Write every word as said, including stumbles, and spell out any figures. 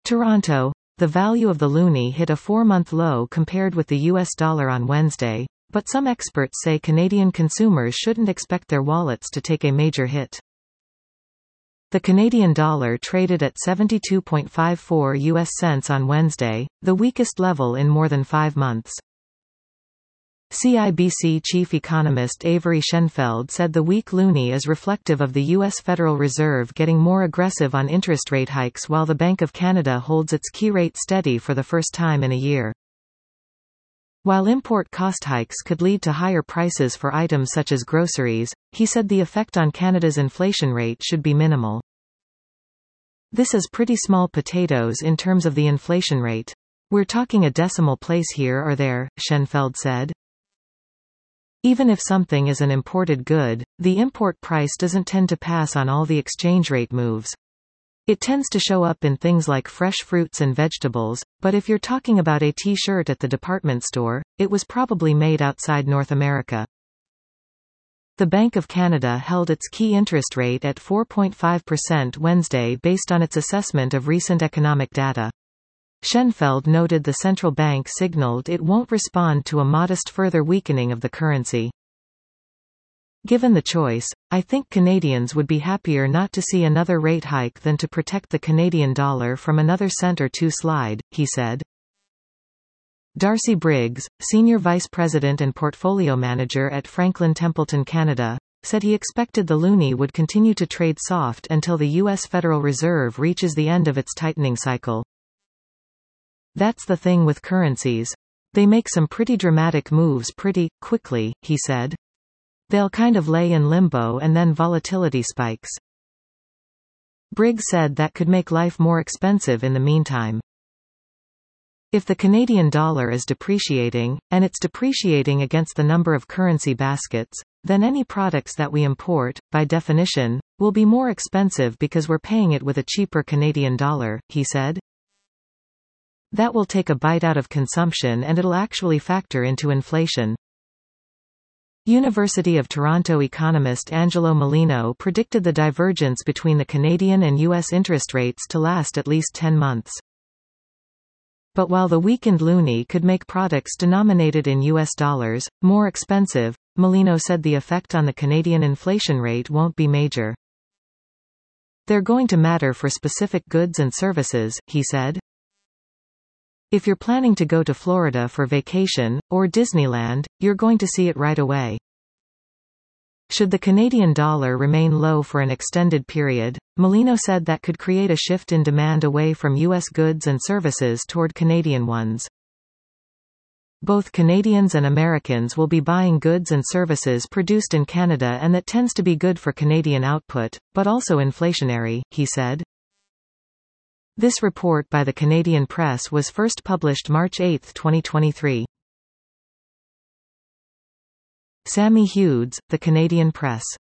Toronto. The value of the loonie hit a four-month low compared with the U S dollar on Wednesday, but some experts say Canadian consumers shouldn't expect their wallets to take a major hit. The Canadian dollar traded at seventy-two point five four U S cents on Wednesday, the weakest level in more than five months. C I B C chief economist Avery Schenfeld said the weak loonie is reflective of the U S Federal Reserve getting more aggressive on interest rate hikes while the Bank of Canada holds its key rate steady for the first time in a year. While import cost hikes could lead to higher prices for items such as groceries, he said the effect on Canada's inflation rate should be minimal. This is pretty small potatoes in terms of the inflation rate. We're talking a decimal place here or there, Schenfeld said. Even if something is an imported good, the import price doesn't tend to pass on all the exchange rate moves. It tends to show up in things like fresh fruits and vegetables, but if you're talking about a t-shirt at the department store, it was probably made outside North America. The Bank of Canada held its key interest rate at four point five percent Wednesday based on its assessment of recent economic data. Schenfeld noted the central bank signaled it won't respond to a modest further weakening of the currency. Given the choice, I think Canadians would be happier not to see another rate hike than to protect the Canadian dollar from another cent or two slide, he said. Darcy Briggs, Senior Vice President and Portfolio Manager at Franklin Templeton Canada, said he expected the loonie would continue to trade soft until the U S Federal Reserve reaches the end of its tightening cycle. That's the thing with currencies. They make some pretty dramatic moves pretty quickly, he said. They'll kind of lay in limbo and then volatility spikes. Briggs said that could make life more expensive in the meantime. If the Canadian dollar is depreciating, and it's depreciating against the number of currency baskets, then any products that we import, by definition, will be more expensive because we're paying it with a cheaper Canadian dollar, he said. That will take a bite out of consumption and it'll actually factor into inflation. University of Toronto economist Angelo Molino predicted the divergence between the Canadian and U S interest rates to last at least ten months. But while the weakened loonie could make products denominated in U S dollars more expensive, Molino said the effect on the Canadian inflation rate won't be major. They're going to matter for specific goods and services, he said. If you're planning to go to Florida for vacation, or Disneyland, you're going to see it right away. Should the Canadian dollar remain low for an extended period, Molino said that could create a shift in demand away from U S goods and services toward Canadian ones. Both Canadians and Americans will be buying goods and services produced in Canada, and that tends to be good for Canadian output, but also inflationary, he said. This report by the Canadian Press was first published March eighth twenty twenty-three. Sammy Hughes, The Canadian Press.